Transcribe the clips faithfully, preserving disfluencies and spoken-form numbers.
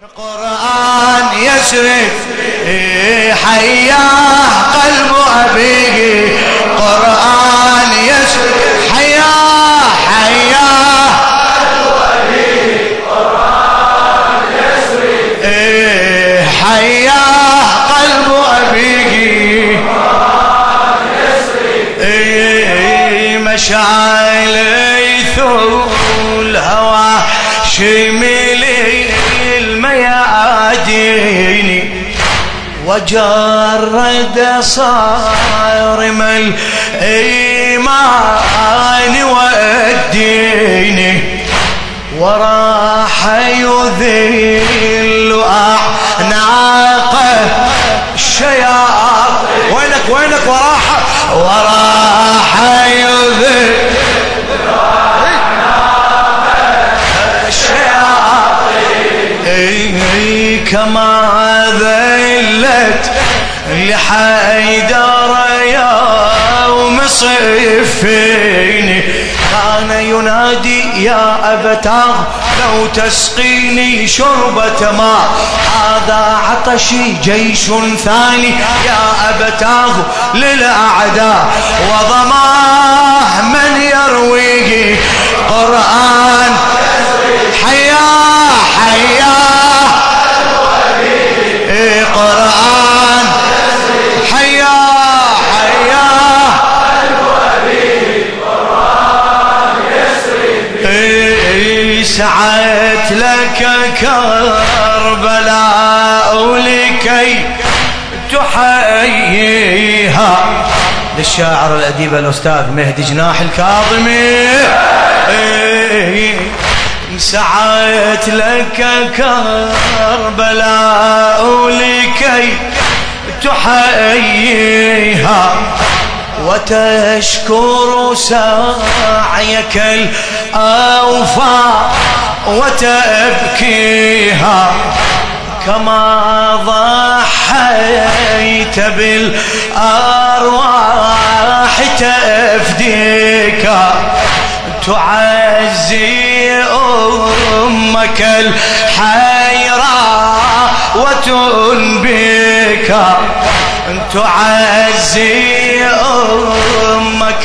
قرآن يسرف حياه قلب أبيه، قرآن يسرف حياه حياه قلب أبيه، قرآن يسرف حياه قلب أبيه، قرآن يسرف مشاعل يثول هوى شملي الميادين وجرد صارم الإيمان والدين وراح يذل أعناقه الشياطين. وينك وينك وراح وراح يذل كما ذلت لحيدر يوم صفين كان ينادي يا أبتاه لو تسقيني شربة ماء، هذا عطشي جيش ثاني يا أبتاه للأعداء، وظماه من يرويه قرآن حياه حياه قرآن حياه حياه قرآن يسري سعت لك كربلاء لكي تحييها. للشاعر الأديب الأستاذ مهدي جناح الكاظمي سعت لك كربلاء لكي تحييها وتشكر سعيك الأوفى وتبكيها كما ضحيت بالأرواح تفديك، تعزي أمك الحيراء وتنبيك، تعزي أمك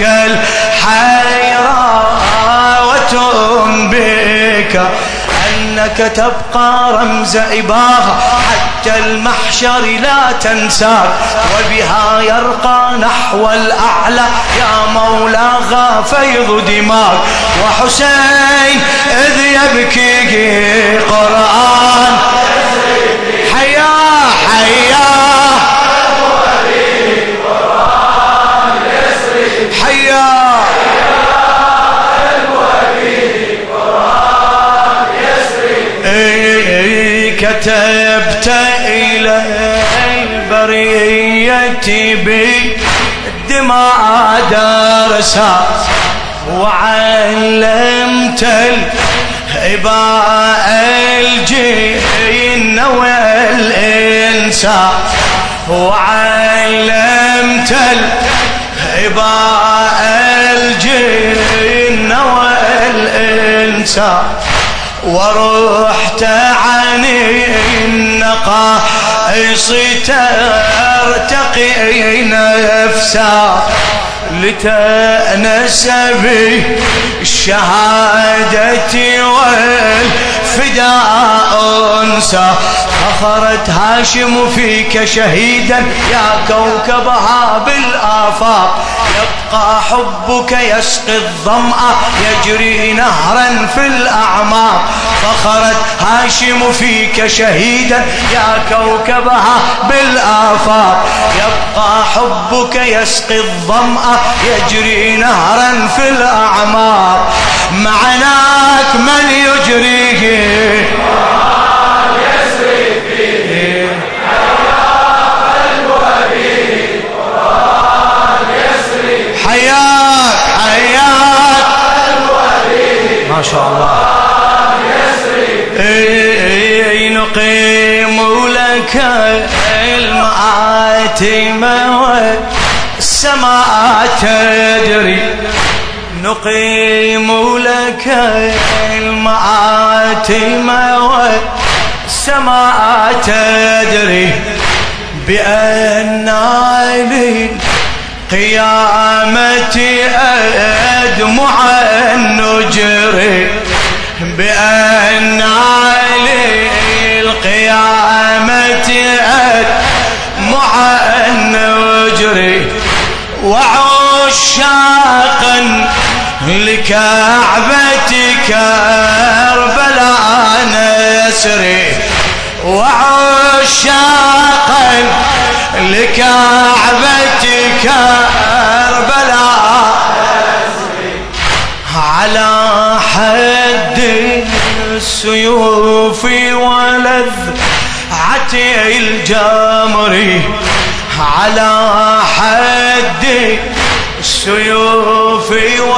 الحيراء وتنبيك، أنك تبقى رمز إباها حتى المحشر لا تنساك، وبها يرقى نحو الأعلى يا مولاها فيض دماك، وحسين إذ يبكي قرآن حياه حياه حياه كتبت إلى البرية بالدماء درسا وعلمت الإباء الجن والإنسا، وعلمت الإباء الجن والإنسا، ورحت عن النقائص ترتقي نفسا لتأنس بالشهادة والفداء أنسى، فخرت هاشم فيك شهيدا يا كوكبها بالآفاق، يبقى حبك يسقي الظمأ يجري نهرا في الأعماق، فخرت هاشم فيك شهيدا يا كوكبها بالآفاق، يبقى حبك يسقي الظمأ يجري نهرا في الأعماق، معناك من يجريه حياك حياك ما شاء الله نقيم لك المآتم والسماء تدري، نقيم لك المآتم والسماء تدري بأن للقيامة أدمع النجري بأن للقيامة أدمع النجري وعشاقا لكعبة كربلاء نسري وعشاقا لكعبة كربلاء نسري على حد السيوف ولذعة الجمر على حد السيوف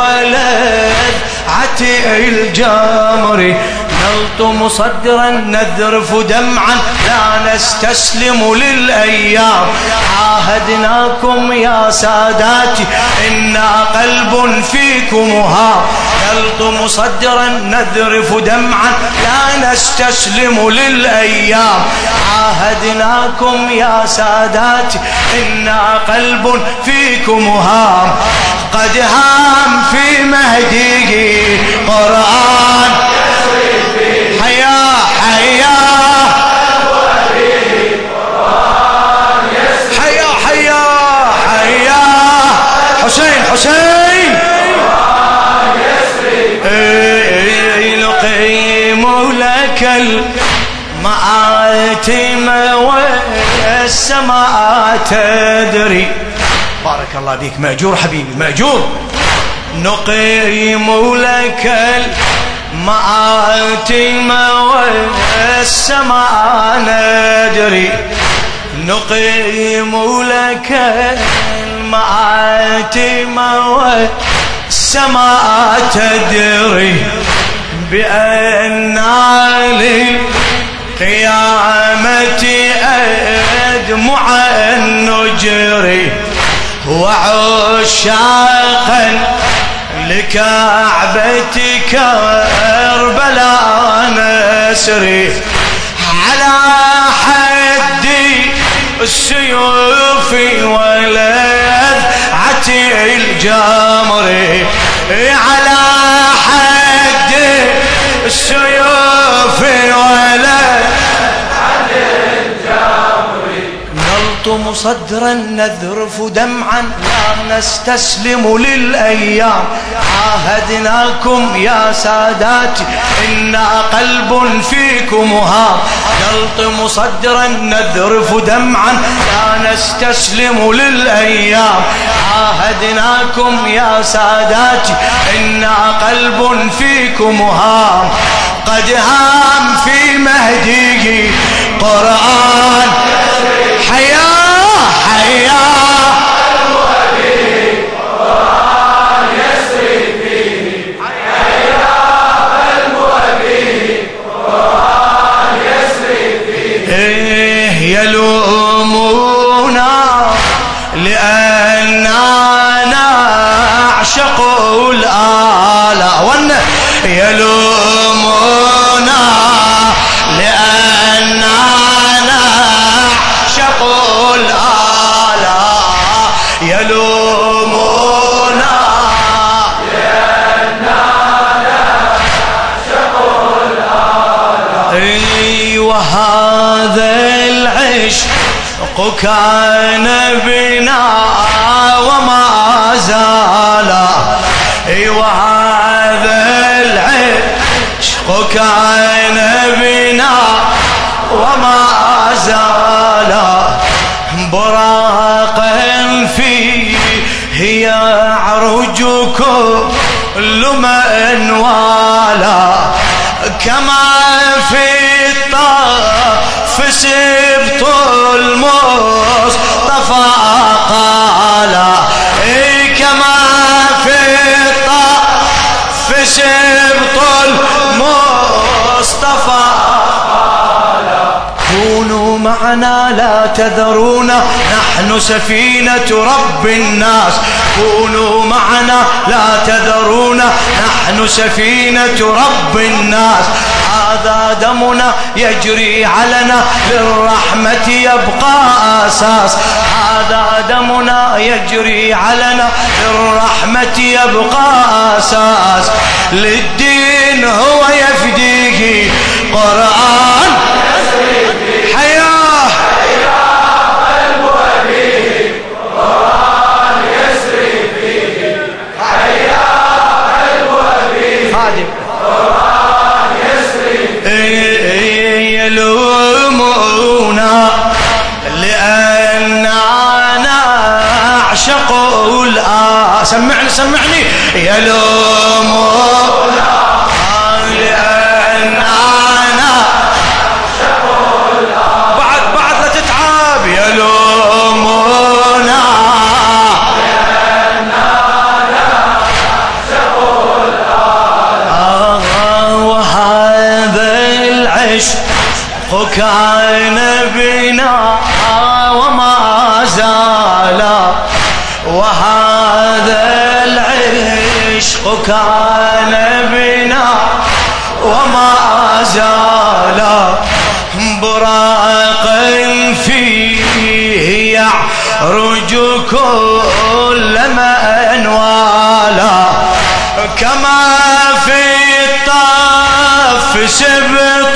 ولذعة الجمر نلطم صدرا نذرف دمعا لا نستسلم للأيام عاهدناكم يا ساداتي إنا قلب فيكم هام نلطم صدرا نذرف دمعا لا نستسلم للأيام عاهدناكم يا ساداتي إنا قلب فيكم هام قد هام في مهديه قرآن حيا حيا حيا حيا حيا حسين حسين نقيم لك المآتم والسماء تدري بارك الله بك مأجور حبيبي مأجور نقيم لك المآتم والسماء ندري نقيم لك المآتم والسماء تدري بأن للقيامة أدمع النجري وعشاقا لكعبة كربلاء نسري على حد السيوف ولذعة الجمر على حد السيوف ولذعة الجمر نلطم صدرا نذرف دمعا لا نستسلم للأيام عاهدناكم يا ساداتي إنا قلب فيكم هام نلطم صدرا نذرف دمعا لا نستسلم للأيام عاهدناكم يا ساداتي إنا قلب فيكم هام قد هام في مهديه قرآن حيا حيا يلومونا لأننا نعشق الآلاء يلومونا لأننا نعشق الآلاء يلومونا لأننا نعشق الآلاء وهذا العشق كان بنا وما زال وهذا العشق كان بنا وما زال براقا فيه يعرج كل من والى كما في الطاف سبط المصطفى قال كما في الطاف سبط المصطفى كونوا معنا لا تذرونا نحن سفينة رب الناس كونوا معنا لا تذرونا نحن سفينة رب الناس هذا دمنا يجري علنا للرحمة يبقى أساس. هذا دمنا يجري علنا للرحمة يبقى أساس. للدين هو يفديه قرآن حياه قلب أبيه قرآن يسري فيه. حياه قلب أبيه قرآن يسري فيه. يلومونا لأننا نعشق الآن. سمعني سمعني. يلومونا لأننا نعشق الآن. بعد بعد لا تتعب. يلومونا لأننا نعشق الآن. وهذا العشق كان بنا وما زال. وهذا العشق كان بنا وما زال. براقا فيه يعرج كل منوالا. كما في الطف سبط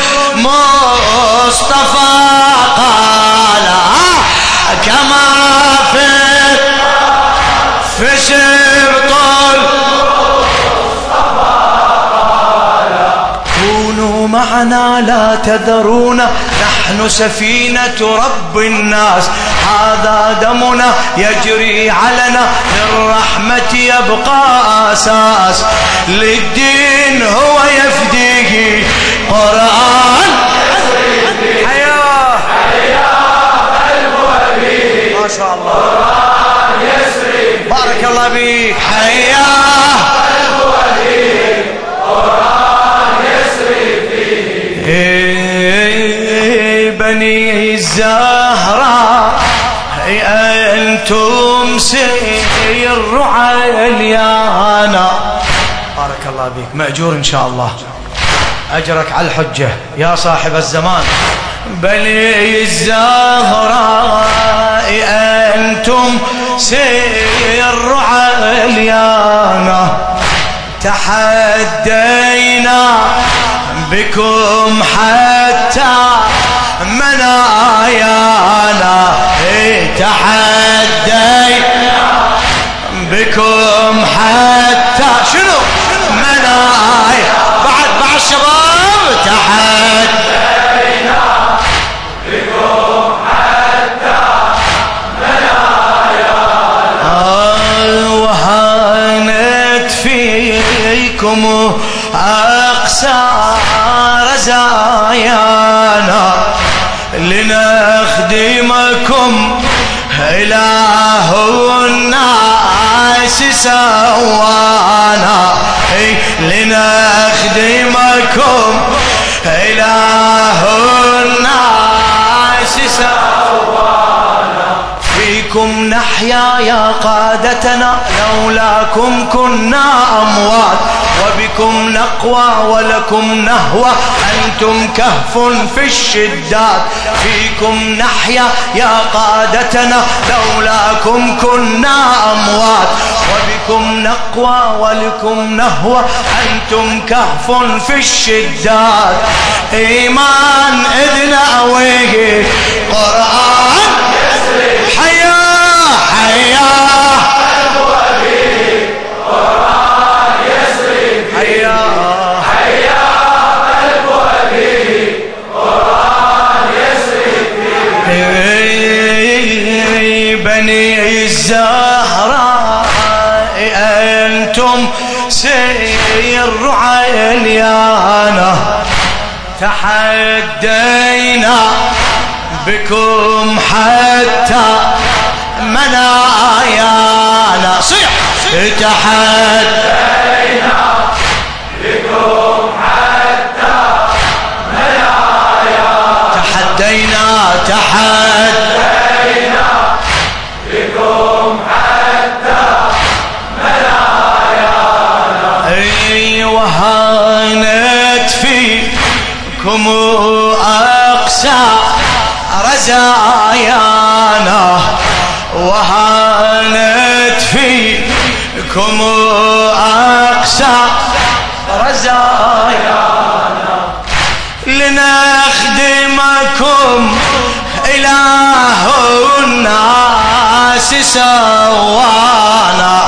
المصطفى قال. كما في في سبط المصطفى قال. كونوا معنا لا تذرونا نحن سفينة رب الناس. هذا دمنا يجري علنا للرحمة يبقى أساس. للدين هو يفديه قرآن حياه حياه قلب أبيه ما شاء الله قرآن يسري فيه. بارك الله بيك. حياه قلب أبيه قرآن يسري فيه. بني الزهراء أنتم سير عليانا. بارك الله بك مأجور إن شاء الله. أجرك على الحجة يا صاحب الزمان. بني الزهراء أنتم سير عليانا. تحدينا بكم حتى منايانا. تحدينا بكم حتى شنو منايا. بعد بعد الشباب. تحدينا بكم حتى منايانا. وهانت فيكم أقصى رزايانا. لنخدمكم إله الناس سوانا. لنخدمكم إله الناس سوانا. فيكم نحيا يا قادتنا لولاكم كنا أموات. وبكم نقوى ولكم نهوى أنتم كهف في الشدات. فيكم نحيا يا قادتنا لولاكم كنا أموات. وبكم نقوى ولكم نهوى أنتم كهف في الشدات. إيمان إذ نأويه قرآن حياه حياه قلب أبيه قرآن يسري فيه. حياه حياه قلب أبيه قرآن يسري فيه. بني الزهراء أنتم سير عليانا. تحدينا بكم حتى منايانا. صيح. تحدينا بكم حتى منايانا. تحدينا تحدينا بكم حتى منايانا. وهانت في فيكم أقسى رزايانا وهانت فيكم أقسى رزايانا لنخدمكم إله الناس سوانا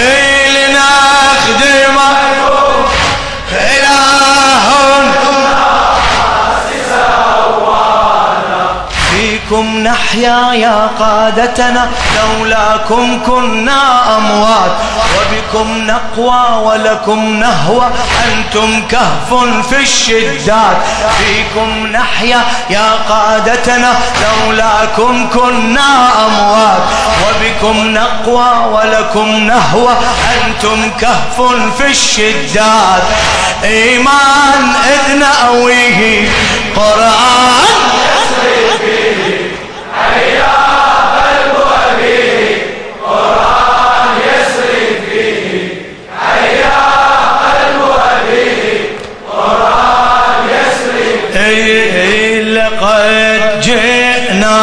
لنخدمكم إله الناس سوانا فيكم نحيا يا قادتنا لولاكم كنا أموات وبكم نقوى ولكم نهوى أنتم كهف في الشدات فيكم نحيا يا قادتنا لولاكم كنا أموات وبكم نقوى ولكم نهوى أنتم كهف في الشدات إيمان إذ نأويه قرآن يسري فيه حيا قلب أبيه قرآن يسري فيه حيا قلب أبيه قرآن يسري فيه لقد جئنا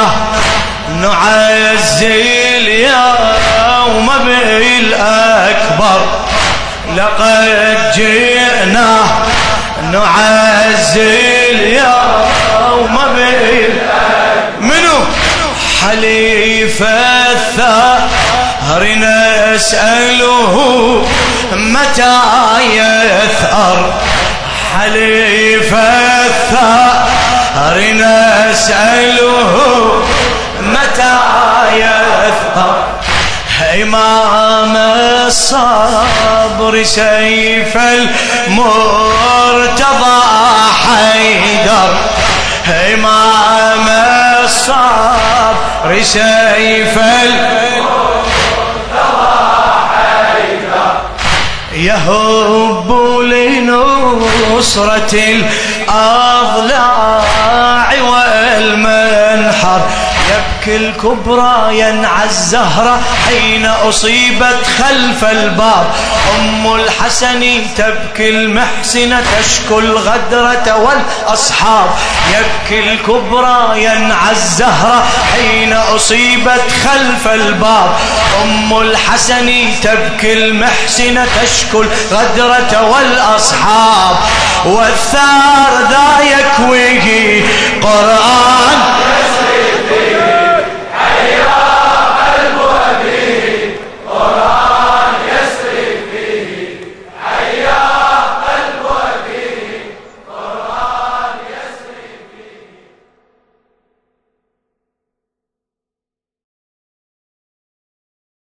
نعزي اليوم بالأكبر لقد جئنا نعزي اليوم بالأكبر منو حليف الثأر نسأله متى يثأر حليف الثأر نسأله متى يثأر إمام الصبر سيف المرتضى حيدر إمام الصبر سيف المرتضى حيدر يهب لنصرة الأضلاع والمنحر يبكي الكبرى ينعى الزهرة حين أصيبت خلف الباب أم الحسن تبكي المحسن تشكو الغدرة والأصحاب يبكي الكبرى ينعى الزهرة حين أصيبت خلف الباب أم الحسن تبكي المحسن تشكو الغدرة والأصحاب والثار ذا يكوي